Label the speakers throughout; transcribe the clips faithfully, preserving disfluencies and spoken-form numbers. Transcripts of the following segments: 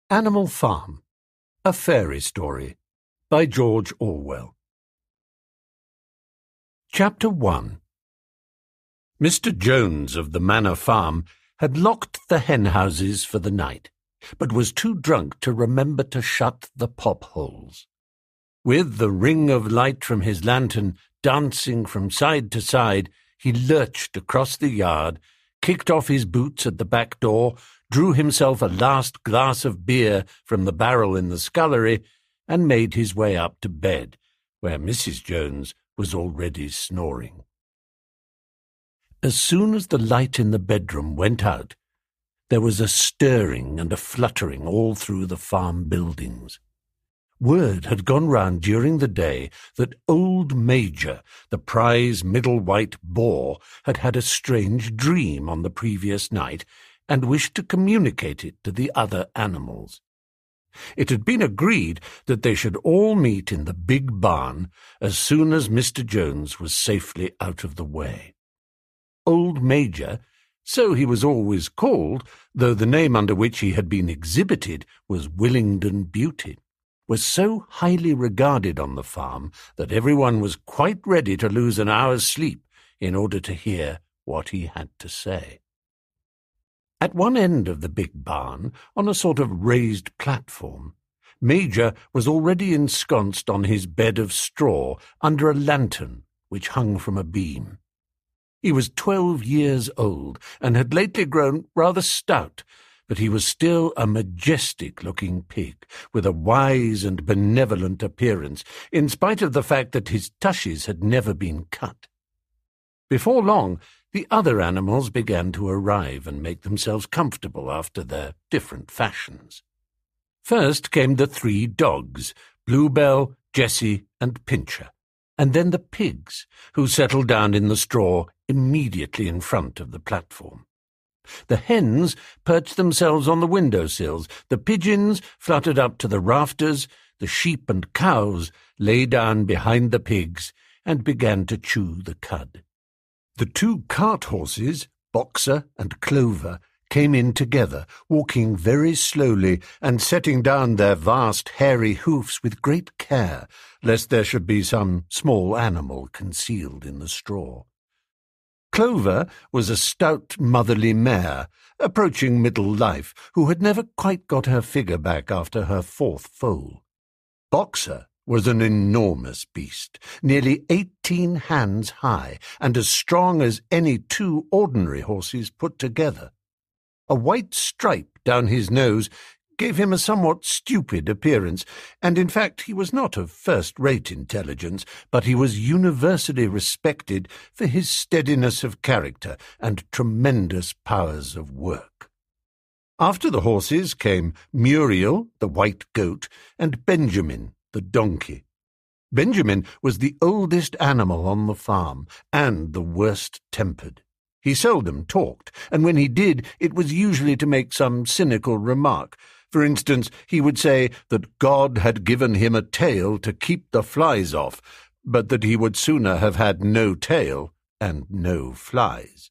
Speaker 1: Animal Farm, A Fairy Story by George Orwell. Chapter one. Mister Jones of the Manor Farm had locked the hen-houses for the night, but was too drunk to remember to shut the pop-holes. With the ring of light from his lantern dancing from side to side, he lurched across the yard, kicked off his boots at the back door, drew himself a last glass of beer from the barrel in the scullery, and made his way up to bed, where Missus Jones was already snoring. As soon as the light in the bedroom went out, there was a stirring and a fluttering all through the farm buildings. Word had gone round during the day that old Major, the prize middle white boar, had had a strange dream on the previous night, and wished to communicate it to the other animals. It had been agreed that they should all meet in the big barn as soon as Mister Jones was safely out of the way. Old Major, so he was always called, though the name under which he had been exhibited was Willingdon Beauty, was so highly regarded on the farm that everyone was quite ready to lose an hour's sleep in order to hear what he had to say. At one end of the big barn, on a sort of raised platform, Major was already ensconced on his bed of straw under a lantern which hung from a beam. He was twelve years old and had lately grown rather stout, but he was still a majestic-looking pig, with a wise and benevolent appearance, in spite of the fact that his tushes had never been cut. Before long, the other animals began to arrive and make themselves comfortable after their different fashions. First came the three dogs, Bluebell, Jessie, and Pincher, and then the pigs, who settled down in the straw immediately in front of the platform. The hens perched themselves on the window-sills, the pigeons fluttered up to the rafters, the sheep and cows lay down behind the pigs and began to chew the cud. The two cart horses, Boxer and Clover, came in together, walking very slowly and setting down their vast hairy hoofs with great care, lest there should be some small animal concealed in the straw. Clover was a stout motherly mare, approaching middle life, who had never quite got her figure back after her fourth foal. Boxer was an enormous beast, nearly eighteen hands high, and as strong as any two ordinary horses put together. A white stripe down his nose gave him a somewhat stupid appearance, and in fact he was not of first-rate intelligence, but he was universally respected for his steadiness of character and tremendous powers of work. After the horses came Muriel, the white goat, and Benjamin, the donkey. Benjamin was the oldest animal on the farm, and the worst-tempered. He seldom talked, and when he did, it was usually to make some cynical remark. For instance, he would say that God had given him a tail to keep the flies off, but that he would sooner have had no tail and no flies.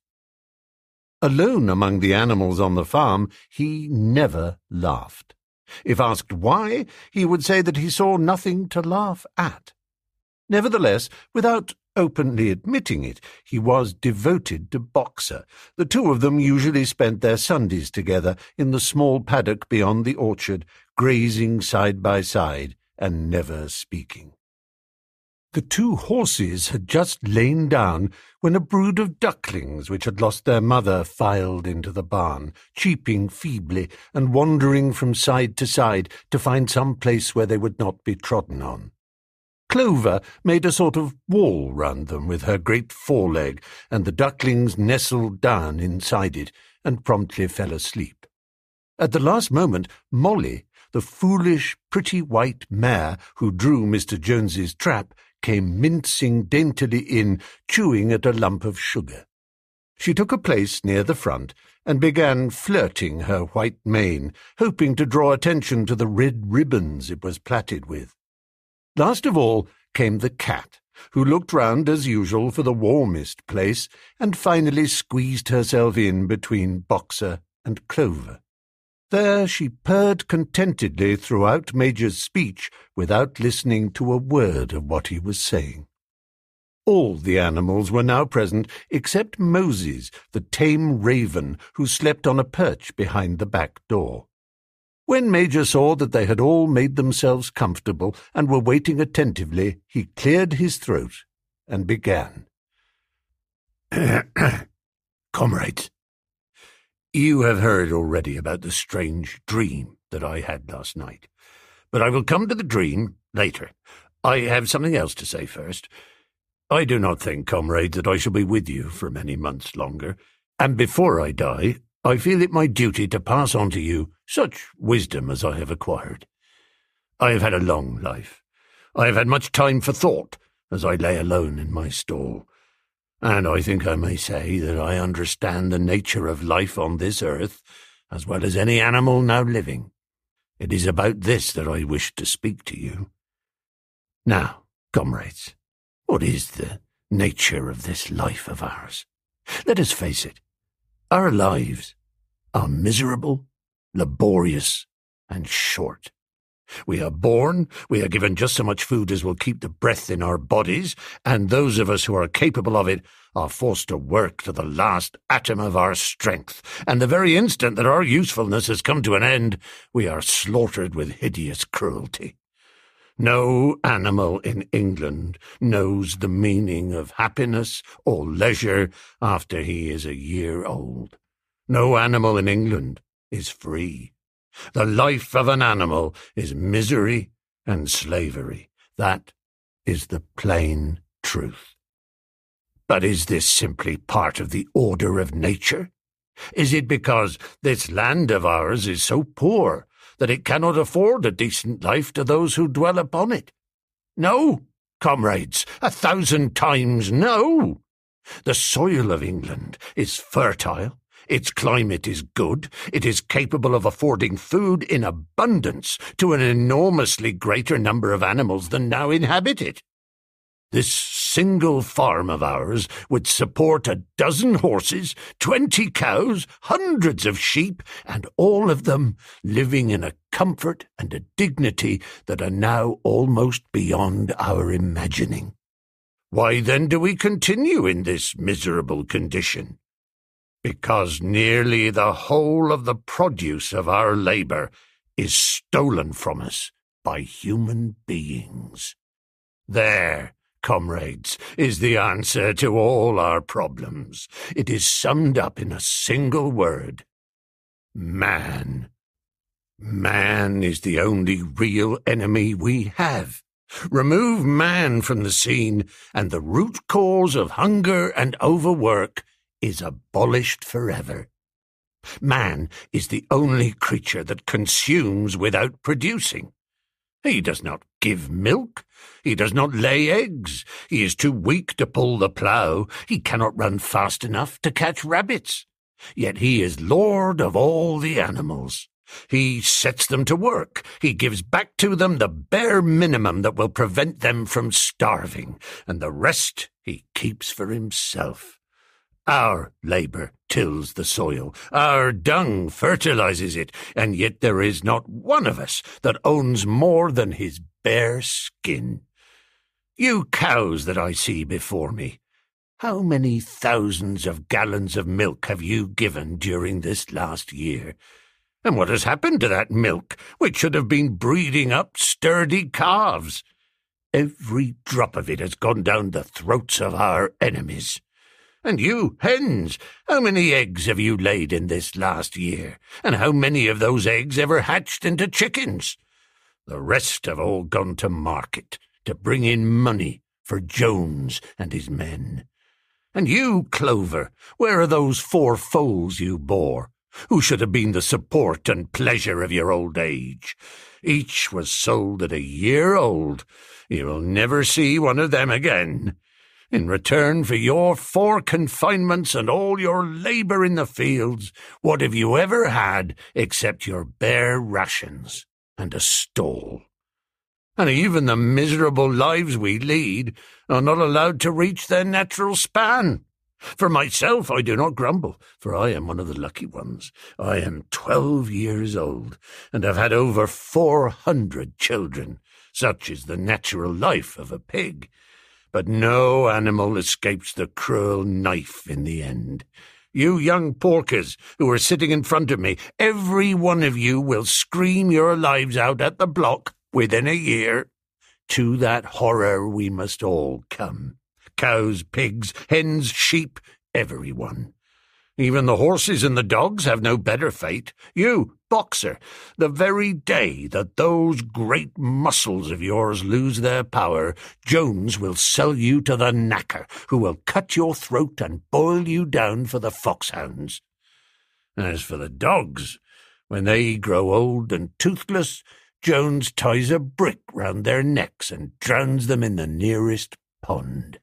Speaker 1: Alone among the animals on the farm, he never laughed. If asked why, he would say that he saw nothing to laugh at. Nevertheless, without openly admitting it, he was devoted to Boxer. The two of them usually spent their Sundays together in the small paddock beyond the orchard, grazing side by side and never speaking. The two horses had just lain down when a brood of ducklings which had lost their mother filed into the barn, cheeping feebly and wandering from side to side to find some place where they would not be trodden on. Clover made a sort of wall round them with her great foreleg, and the ducklings nestled down inside it and promptly fell asleep. At the last moment, Molly, the foolish, pretty white mare who drew Mister Jones's trap, came mincing daintily in, chewing at a lump of sugar. She took a place near the front and began flirting her white mane, hoping to draw attention to the red ribbons it was plaited with. Last of all came the cat, who looked round as usual for the warmest place, and finally squeezed herself in between Boxer and Clover. There she purred contentedly throughout Major's speech without listening to a word of what he was saying. All the animals were now present except Moses, the tame raven, who slept on a perch behind the back door. When Major saw that they had all made themselves comfortable and were waiting attentively, he cleared his throat and began. Comrades, you have heard already about the strange dream that I had last night, but I will come to the dream later. I have something else to say first. I do not think, comrades, that I shall be with you for many months longer, and before I die, I feel it my duty to pass on to you such wisdom as I have acquired. I have had a long life. I have had much time for thought as I lay alone in my stall, and I think I may say that I understand the nature of life on this earth as well as any animal now living. It is about this that I wish to speak to you. Now, comrades, what is the nature of this life of ours? Let us face it. Our lives are miserable, laborious, and short. We are born, we are given just so much food as will keep the breath in our bodies, and those of us who are capable of it are forced to work to the last atom of our strength, and the very instant that our usefulness has come to an end, we are slaughtered with hideous cruelty. No animal in England knows the meaning of happiness or leisure after he is a year old. No animal in England is free. The life of an animal is misery and slavery. That is the plain truth. But is this simply part of the order of nature? Is it because this land of ours is so poor that it cannot afford a decent life to those who dwell upon it? No, comrades, a thousand times no. The soil of England is fertile, its climate is good, it is capable of affording food in abundance to an enormously greater number of animals than now inhabit it. This single farm of ours would support a dozen horses, twenty cows, hundreds of sheep, and all of them living in a comfort and a dignity that are now almost beyond our imagining. Why then do we continue in this miserable condition? Because nearly the whole of the produce of our labor is stolen from us by human beings. There, comrades, is the answer to all our problems. It is summed up in a single word. Man. Man is the only real enemy we have. Remove man from the scene, and the root cause of hunger and overwork is abolished forever. Man is the only creature that consumes without producing. He does not give milk. He does not lay eggs. He is too weak to pull the plough. He cannot run fast enough to catch rabbits. Yet he is lord of all the animals. He sets them to work. He gives back to them the bare minimum that will prevent them from starving, and the rest he keeps for himself. Our labor tills the soil, our dung fertilizes it, and yet there is not one of us that owns more than his bare skin. You cows that I see before me, how many thousands of gallons of milk have you given during this last year? And what has happened to that milk, which should have been breeding up sturdy calves? Every drop of it has gone down the throats of our enemies. And you, hens, how many eggs have you laid in this last year? And how many of those eggs ever hatched into chickens? The rest have all gone to market to bring in money for Jones and his men. And you, Clover, where are those four foals you bore, who should have been the support and pleasure of your old age? Each was sold at a year old. You will never see one of them again. In return for your four confinements and all your labour in the fields, what have you ever had except your bare rations and a stall? And even the miserable lives we lead are not allowed to reach their natural span. For myself, I do not grumble, for I am one of the lucky ones. I am twelve years old, and have had over four hundred children. Such is the natural life of a pig. But no animal escapes the cruel knife in the end. You young porkers who are sitting in front of me, every one of you will scream your lives out at the block within a year. To that horror we must all come. Cows, pigs, hens, sheep, everyone. Even the horses and the dogs have no better fate. You, boxer, the very day that those great muscles of yours lose their power, Jones will sell you to the knacker, who will cut your throat and boil you down for the foxhounds. As for the dogs, when they grow old and toothless, Jones ties a brick round their necks and drowns them in the nearest pond.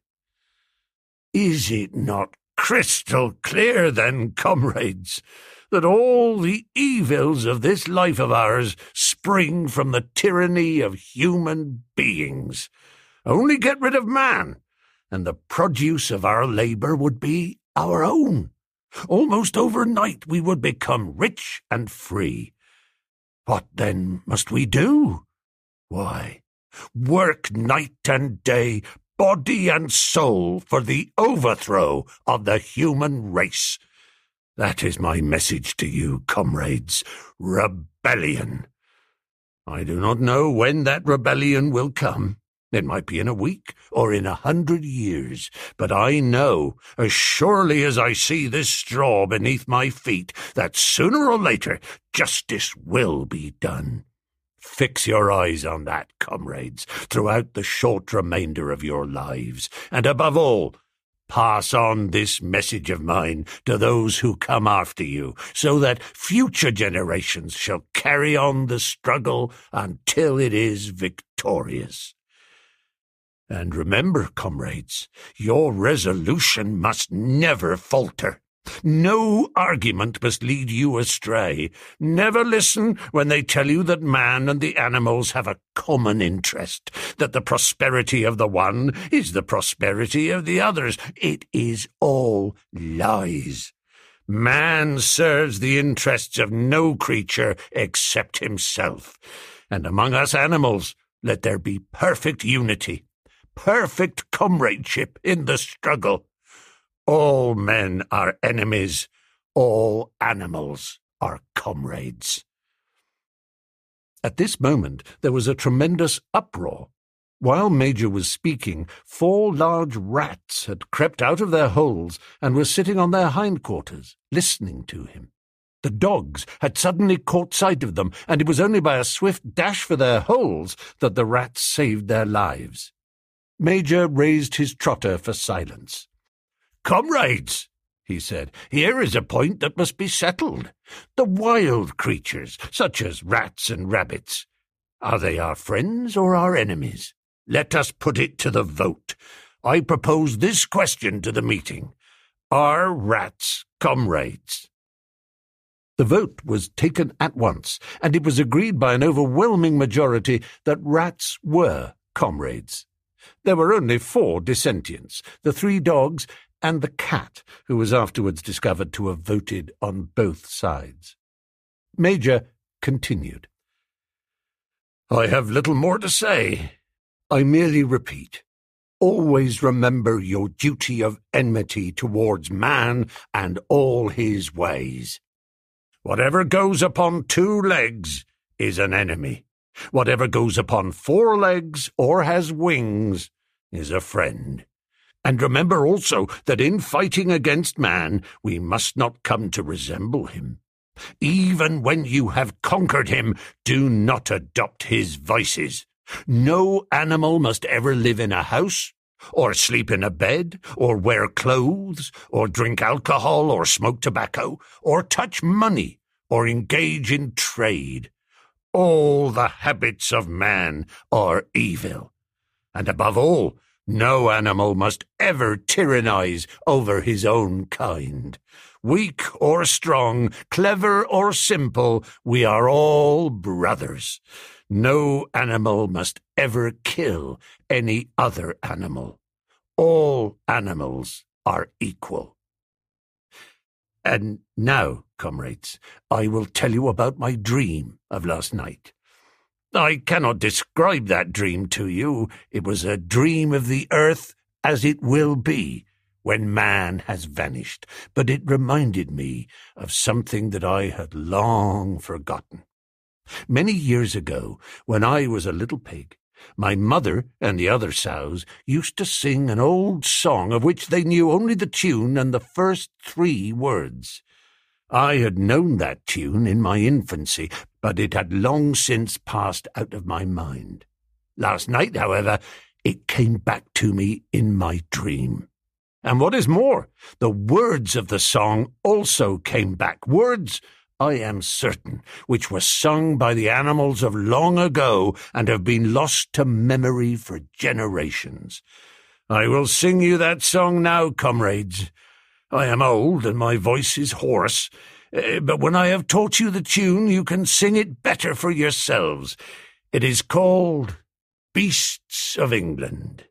Speaker 1: Is it not crystal clear, then, comrades, that all the evils of this life of ours spring from the tyranny of human beings? Only get rid of man, and the produce of our labour would be our own. Almost overnight we would become rich and free. What, then, must we do? Why, work night and day, body and soul, for the overthrow of the human race. That is my message to you, comrades. Rebellion. I do not know when that rebellion will come. It might be in a week or in a hundred years, but I know, as surely as I see this straw beneath my feet, that sooner or later justice will be done. Fix your eyes on that, comrades, throughout the short remainder of your lives, and above all, pass on this message of mine to those who come after you, so that future generations shall carry on the struggle until it is victorious. And remember, comrades, your resolution must never falter. No argument must lead you astray. Never listen when they tell you that man and the animals have a common interest, that the prosperity of the one is the prosperity of the others. It is all lies. Man serves the interests of no creature except himself. And among us animals, let there be perfect unity, perfect comradeship in the struggle. All men are enemies, all animals are comrades. At this moment there was a tremendous uproar. While Major was speaking, four large rats had crept out of their holes and were sitting on their hindquarters, listening to him. The dogs had suddenly caught sight of them, and it was only by a swift dash for their holes that the rats saved their lives. Major raised his trotter for silence. "Comrades," he said, "here is a point that must be settled. The wild creatures, such as rats and rabbits, are they our friends or our enemies? Let us put it to the vote. I propose this question to the meeting. Are rats comrades?" The vote was taken at once, and it was agreed by an overwhelming majority that rats were comrades. There were only four dissentients, the three dogs and the cat, who was afterwards discovered to have voted on both sides. Major continued. "I have little more to say. I merely repeat, always remember your duty of enmity towards man and all his ways. Whatever goes upon two legs is an enemy. Whatever goes upon four legs or has wings is a friend. And remember also that in fighting against man, we must not come to resemble him. Even when you have conquered him, do not adopt his vices. No animal must ever live in a house, or sleep in a bed, or wear clothes, or drink alcohol, or smoke tobacco, or touch money, or engage in trade. All the habits of man are evil. And above all, no animal must ever tyrannize over his own kind. Weak or strong, clever or simple, we are all brothers. No animal must ever kill any other animal. All animals are equal. And now, comrades, I will tell you about my dream of last night. I cannot describe that dream to you. It was a dream of the earth as it will be when man has vanished, but it reminded me of something that I had long forgotten. Many years ago, when I was a little pig, my mother and the other sows used to sing an old song of which they knew only the tune and the first three words. I had known that tune in my infancy, but it had long since passed out of my mind. Last night, however, it came back to me in my dream. And what is more, the words of the song also came back, words, I am certain, which were sung by the animals of long ago and have been lost to memory for generations. I will sing you that song now, comrades. I am old and my voice is hoarse, but when I have taught you the tune, you can sing it better for yourselves. It is called Beasts of England.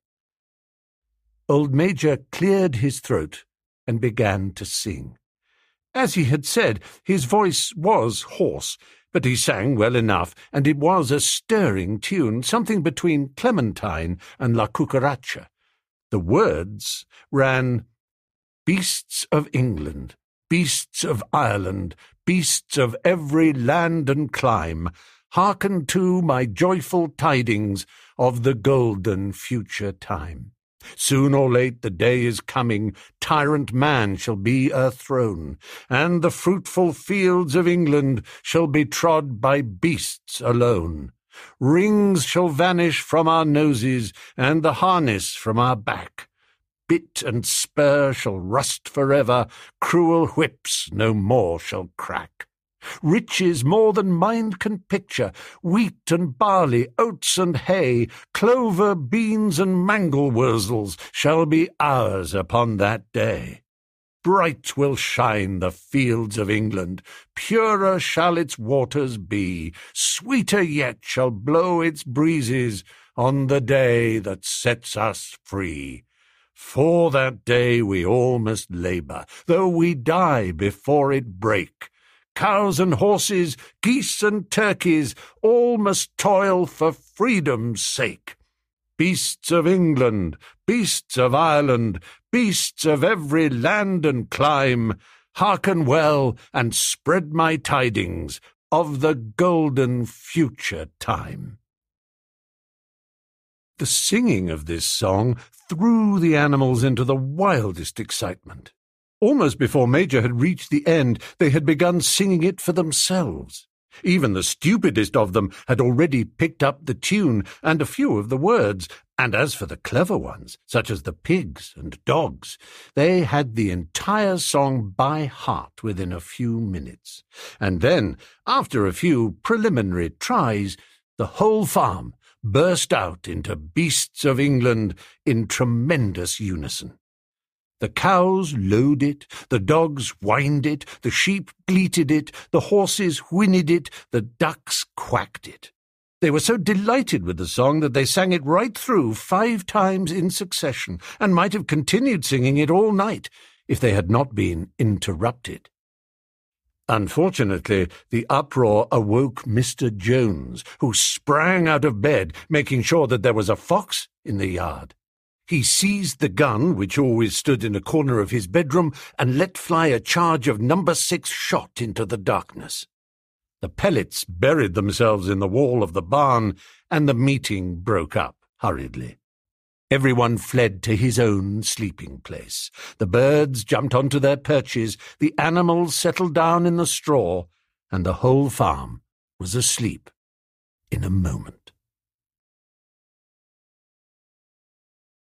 Speaker 1: Old Major cleared his throat and began to sing. As he had said, his voice was hoarse, but he sang well enough, and it was a stirring tune, something between Clementine and La Cucaracha. The words ran, Beasts of England, beasts of Ireland, beasts of every land and clime, hearken to my joyful tidings of the golden future time. Soon or late the day is coming, tyrant man shall be o'erthrown, and the fruitful fields of England shall be trod by beasts alone. Rings shall vanish from our noses, and the harness from our back. Bit and spur shall rust forever, cruel whips no more shall crack. Riches more than mind can picture, wheat and barley, oats and hay, clover, beans and mangel wurzels shall be ours upon that day. Bright will shine the fields of England, purer shall its waters be, sweeter yet shall blow its breezes on the day that sets us free. For that day we all must labour, though we die before it break. Cows and horses, geese and turkeys, all must toil for freedom's sake. Beasts of England, beasts of Ireland, beasts of every land and clime, hearken well and spread my tidings of the golden future time. The singing of this song threw the animals into the wildest excitement. Almost before Major had reached the end, they had begun singing it for themselves. Even the stupidest of them had already picked up the tune and a few of the words, and as for the clever ones, such as the pigs and dogs, they had the entire song by heart within a few minutes. And then, after a few preliminary tries, the whole farm burst out into Beasts of England in tremendous unison. The cows lowed it, the dogs whined it, the sheep bleated it, the horses whinnied it, the ducks quacked it. They were so delighted with the song that they sang it right through five times in succession, and might have continued singing it all night if they had not been interrupted. Unfortunately, the uproar awoke Mister Jones, who sprang out of bed, making sure that there was a fox in the yard. He seized the gun, which always stood in a corner of his bedroom, and let fly a charge of number six shot into the darkness. The pellets buried themselves in the wall of the barn, and the meeting broke up hurriedly. Everyone fled to his own sleeping place. The birds jumped onto their perches, the animals settled down in the straw, and the whole farm was asleep in a moment.